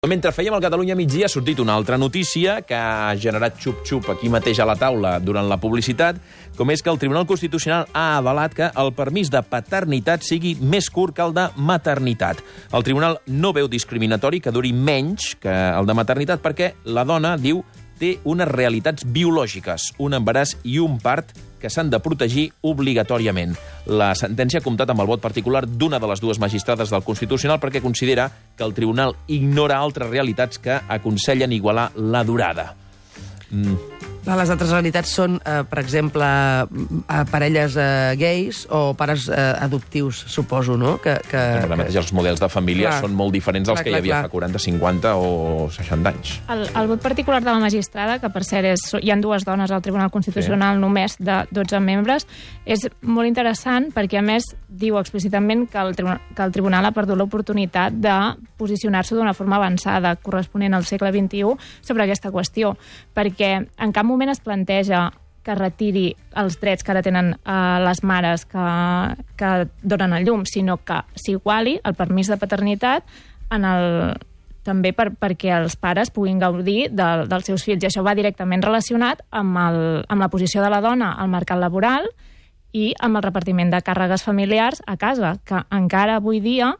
Mentre fèiem el Catalunya migdia ha sortit una altra notícia que ha generat xup-xup aquí mateix a la taula durant la publicitat, com és que el Tribunal Constitucional ha avalat que el permís de paternitat sigui més curt que el de maternitat. El tribunal no veu discriminatori que duri menys que el de maternitat perquè la dona, diu, té unes realitats biològiques, un embaràs i un part que s'han de protegir obligatòriament. La sentència ha comptat amb el vot particular d'una de les dues magistrades del Constitucional perquè considera que el tribunal ignora altres realitats que aconsellen igualar la durada. Les altres realitats són, per exemple, parelles gais o pares adoptius, suposo, no? Ara mateix els models de família són molt diferents dels que hi havia fa 40, 50 o 60 anys. El vot particular de la magistrada, que per cert hi ha dues dones al Tribunal Constitucional només de 12 membres, és molt interessant perquè, a més, diu explícitament que el tribunal ha perdut l'oportunitat de posicionar-se d'una forma avançada, corresponent al segle XXI, sobre aquesta qüestió, perquè en cap moment es planteja que retiri els drets que ara tenen les mares que donen a llum, sinó que s'iguali el permís de paternitat també perquè els pares puguin gaudir dels seus fills. I això va directament relacionat amb la posició de la dona al mercat laboral i amb el repartiment de càrregues familiars a casa, que encara avui dia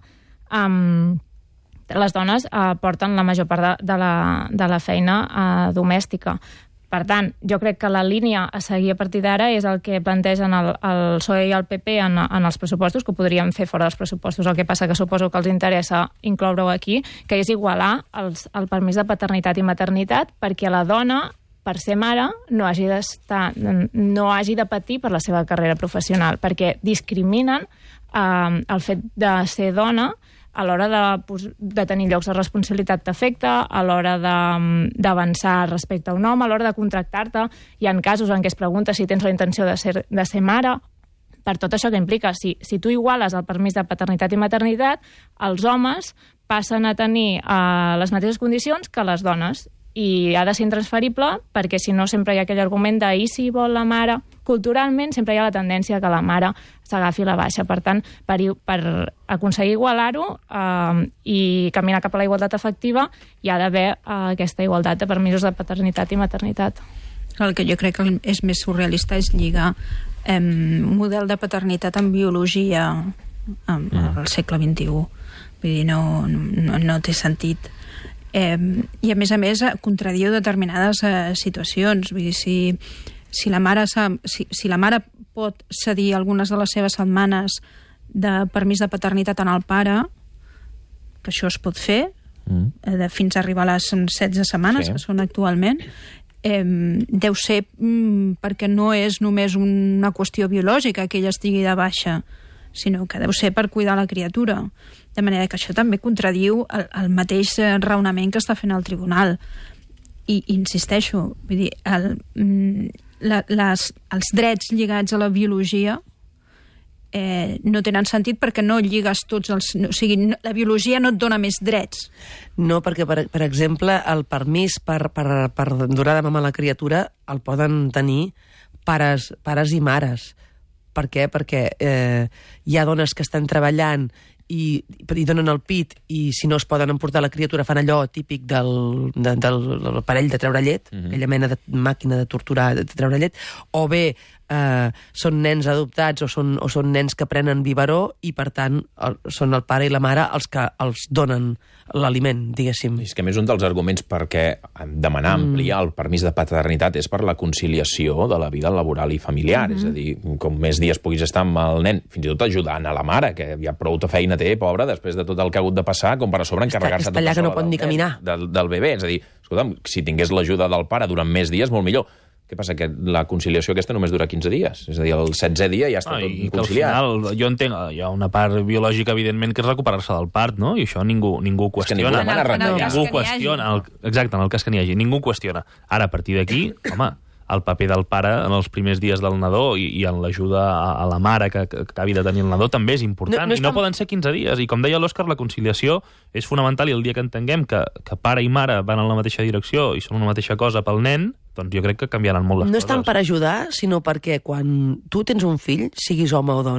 les dones porten la major part de la feina domèstica. Per tant, jo crec que la línia a seguir a partir d'ara és el que plantegen el PSOE i el PP en els pressupostos, que ho podríem fer fora dels pressupostos. El que passa que suposo que els interessa incloure-ho aquí, que és igualar el permís de paternitat i maternitat perquè la dona, per ser mare, no hagi de patir per la seva carrera professional, perquè discriminen el fet de ser dona a l'hora de tenir llocs de responsabilitat d'afecte, a l'hora d'avançar respecte a un home, a l'hora de contractar-te. Hi ha casos en què es pregunta si tens la intenció de ser mare, per tot això que implica. Si tu iguales el permís de paternitat i maternitat, els homes passen a tenir les mateixes condicions que les dones, i ha de ser intransferible perquè si no sempre hi ha aquell argument de i si vol la mare. Culturalment sempre hi ha la tendència que la mare s'agafi la baixa. Per tant, per aconseguir igualar-ho i caminar cap a la igualtat efectiva hi ha d'haver aquesta igualtat de permisos de paternitat i maternitat. El que jo crec que és més surrealista és lligar model de paternitat amb biologia al segle XXI. Vull dir, no té sentit. I a més contradiu determinades situacions. Vull dir, si la mare pot cedir algunes de les seves setmanes de permís de paternitat en el pare, que això es pot fer fins a arribar a les 16 setmanes que són actualment, deu ser perquè no és només una qüestió biològica que ella estigui de baixa, sinó que deu ser per cuidar la criatura. De manera que això també contradiu el mateix raonament que està fent el tribunal. I insisteixo, vull dir, els drets lligats a la biologia no tenen sentit perquè no lligues tots els... O sigui, la biologia no et dona més drets. No, perquè, per exemple, el permís per donar de mama a la criatura el poden tenir pares i mares. Per què? Perquè hi ha dones que estan treballant i donen el pit i si no es poden emportar la criatura fan allò típic del parell de treure llet, aquella mena de màquina de torturar, de treure llet, o bé són nens adoptats o són nens que prenen biberó i per tant són el pare i la mare els que els donen l'aliment, diguéssim. És que a més un dels arguments perquè demanar ampliar el permís de paternitat és per la conciliació de la vida laboral i familiar, és a dir, com més dies puguis estar amb el nen, fins i tot ajudant a la mare, que ja prou feina té, pobra, després de tot el que ha hagut de passar, com per a sobre encarregar-se tota sola que no pot ni caminar del bebè. És a dir, escolta'm, si tingués l'ajuda del pare durant més dies, molt millor. Què passa? Que la conciliació aquesta només dura 15 dies. És a dir, el 16è dia ja està tot conciliat. Al final, jo entenc, hi ha una part biològica, evidentment, que és recuperar-se del part, no? I això ningú qüestiona. Ningú qüestiona. Exacte, en el cas que n'hi hagi. Ningú qüestiona. Ara, a partir d'aquí, home, el paper del pare en els primers dies del nadó i en l'ajuda a la mare que acabi de tenir el nadó també és important. I no poden ser 15 dies. I com deia l'Òscar, la conciliació és fonamental i el dia que entenguem que pare i mare van en la mateixa direcció i són una mateixa cosa pel nen, doncs jo crec que canviaran molt les coses. No és tant per ajudar, sinó perquè quan tu tens un fill, siguis home o dona,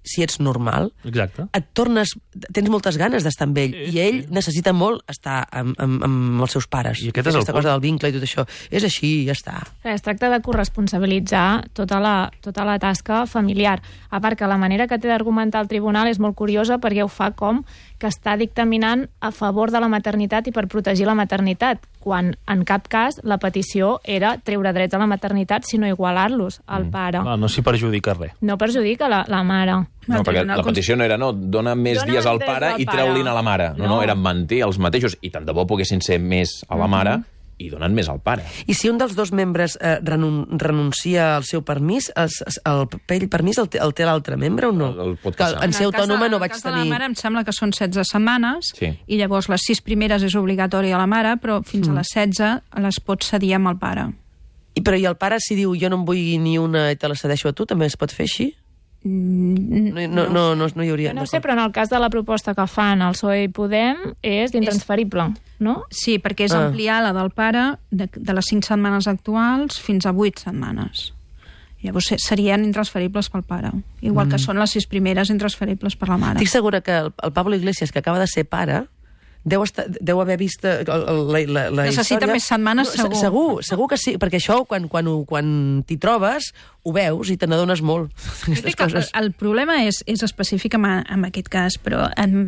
si ets normal, Exacte. tens moltes ganes d'estar amb ell, i ell necessita molt estar amb els seus pares. I aquest és aquesta cosa del vincle i tot això. És així, ja està. Es tracta de corresponsabilitzar tota la tasca familiar. A part que la manera que té d'argumentar el tribunal és molt curiosa perquè ho fa com que està dictaminant a favor de la maternitat i per protegir la maternitat, quan en cap cas la petició era treure drets a la maternitat, sinó igualar-los al pare. No s'hi perjudica res. No perjudica la mare. No, perquè la petició no era dona més dies al pare i treu-li'n a la mare. No, eren manté els mateixos, i tant de bo poguessin ser més a la mare, i donen més al pare. I si un dels dos membres renuncia al seu permís, el permís el té l'altre membre o no? El pot passar. En ser autònoma no vaig tenir... En el cas de la mare em sembla que són 16 setmanes, sí. I llavors les 6 primeres és obligatòria a la mare, però fins a les 16 les pot cedir amb el pare. Però i el pare, si diu jo no en vull ni una i te la cedeixo a tu, també es pot fer així? No hi hauria... No sé, però en el cas de la proposta que fan el PSOE i Podem és d'intransferible, no? Sí, perquè és ampliar la del pare de les 5 setmanes actuals fins a 8 setmanes. Llavors serien intransferibles pel pare. Igual que són les 6 primeres intransferibles per la mare. Estic segura que el Pablo Iglesias, que acaba de ser pare, deu haver vist la Necessita història. més setmanes, segur. Segur que sí, perquè això, quan t'hi trobes, ho veus i te n'adones molt. El problema és específic en aquest cas, però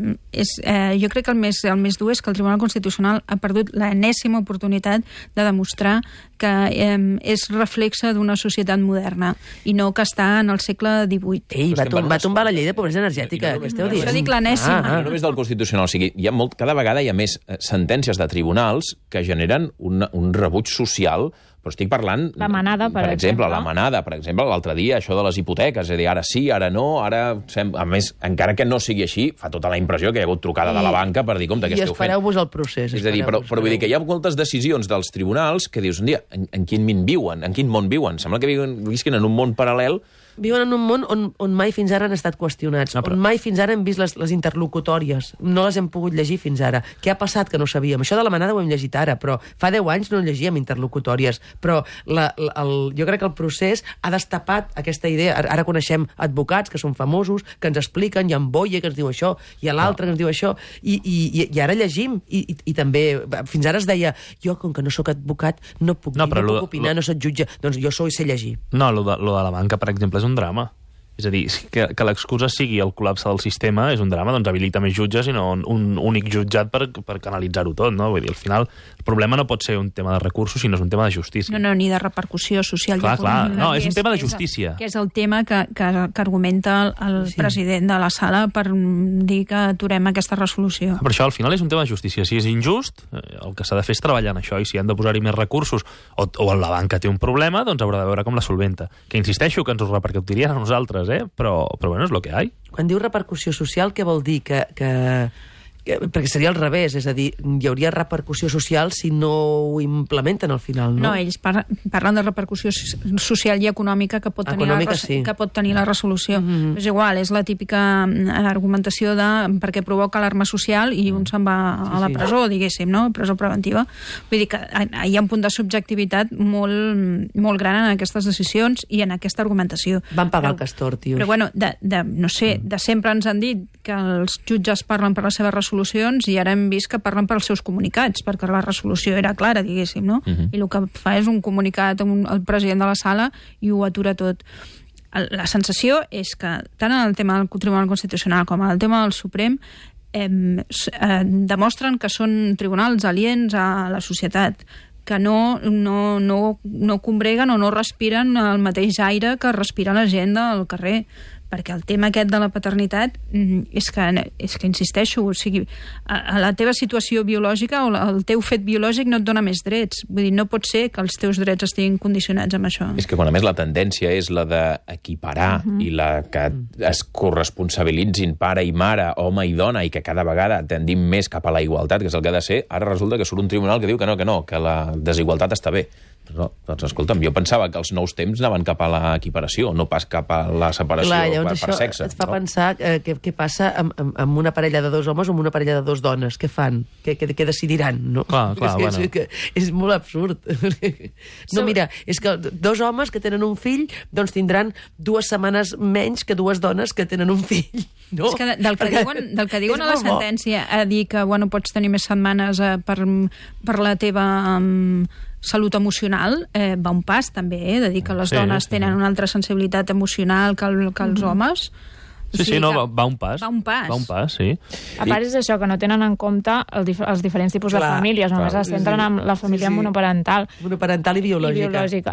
jo crec que el més dur és que el Tribunal Constitucional ha perdut l'enèsima oportunitat de demostrar que és reflexe d'una societat moderna i no que està en el segle XVIII. Ei, va tombar la llei de pobresa energètica, que esteu dient. Això dic l'enèsima. No només del Constitucional, o sigui, cada vegada hi ha més sentències de tribunals que generen un rebuig social. Però estic parlant... La manada, per exemple. La manada, per exemple, l'altre dia, això de les hipoteques, és a dir, ara sí, ara no, a més, encara que no sigui així, fa tota la impressió que hi ha hagut trucada de la banca per dir, compte, què esteu fent? I espereu-vos el procés. És a dir, però vull dir que hi ha moltes decisions dels tribunals que dius, un dia, en quin món viuen? Sembla que visquin en un món paral·lel. Viuen en un món on mai fins ara han estat qüestionats, on mai fins ara hem vist les interlocutòries. No les hem pogut llegir fins ara. Què ha passat que no sabíem? Això de la manada ho hem llegit ara, però fa 10 anys no llegíem interlocutòries. Però jo crec que el procés ha destapat aquesta idea. Ara coneixem advocats que són famosos, que ens expliquen, hi ha en Boye que ens diu això, hi ha l'altre que ens diu això, i ara llegim. I també, fins ara es deia, jo, com que no sóc advocat, no puc opinar, no soc jutge. Doncs jo sé llegir. No, lo de la banca, per exemple, és un drama. És a dir, que l'excusa sigui el col·lapse del sistema és un drama, doncs habilita més jutges i no un únic jutjat per canalitzar-ho tot, no? Vull dir, al final, el problema no pot ser un tema de recursos, sinó és un tema de justícia. No, ni de repercussió social. Clar, no, és un tema de justícia. Que és el tema que argumenta el president de la sala per dir que aturem aquesta resolució. Per això, al final, és un tema de justícia. Si és injust, el que s'ha de fer és treballar en això, i si han de posar-hi més recursos, o la banca té un problema, doncs haurà de veure com la solventa. Que insisteixo que ens ho repercutirien a nosaltres, però bueno, és lo que hi ha. Quan diu repercussió social, què vol dir? Perquè seria al revés, és a dir, hi hauria repercussió social si no ho implementen al final, no? No, ells parlen de repercussió social i econòmica que pot tenir la resolució. És igual, és la típica argumentació de perquè provoca alarma social i un se'n va a la presó, diguéssim, no? Presó preventiva. Vull dir que hi ha un punt de subjectivitat molt gran en aquestes decisions i en aquesta argumentació. Van pagar el castor, tio. Però bueno, no sé, de sempre ens han dit que els jutges parlen per les seves resolucions i ara hem vist que parlen pels seus comunicats, perquè la resolució era clara, diguéssim, no? I el que fa és un comunicat al president de la sala i ho atura tot. La sensació és que tant en el tema del Tribunal Constitucional com en el tema del Suprem demostren que són tribunals aliens a la societat, que no combreguen o no respiren el mateix aire que respira la gent del carrer, perquè el tema aquest de la paternitat és que insisteixo, o sigui, a la teva situació biològica o el teu fet biològic no et dona més drets. Vull dir, no pot ser que els teus drets estiguin condicionats amb això. És que quan a més la tendència és la d'equiparar i la que es corresponsabilitzin pare i mare, home i dona, i que cada vegada tendim més cap a la igualtat, que és el que ha de ser, ara resulta que surt un tribunal que diu que no, que la desigualtat està bé. Doncs escolta'm, jo pensava que els nous temps anaven cap a l'equiparació, no pas cap a la separació per sexe. Et fa pensar què passa amb una parella de 2 homes o amb una parella de 2 dones. Què fan? Què decidiran? No? És molt absurd. No, mira, és que 2 homes que tenen un fill doncs tindran 2 setmanes menys que 2 dones que tenen un fill. No? És que del que diuen a la sentència a dir que pots tenir més setmanes per la teva salut emocional, va un pas també, de dir que les dones tenen una altra sensibilitat emocional que els homes. Sí, va un pas. Va un pas, sí. A part és això, que no tenen en compte els diferents tipus de famílies, només es centren en la família monoparental. Monoparental i biològica.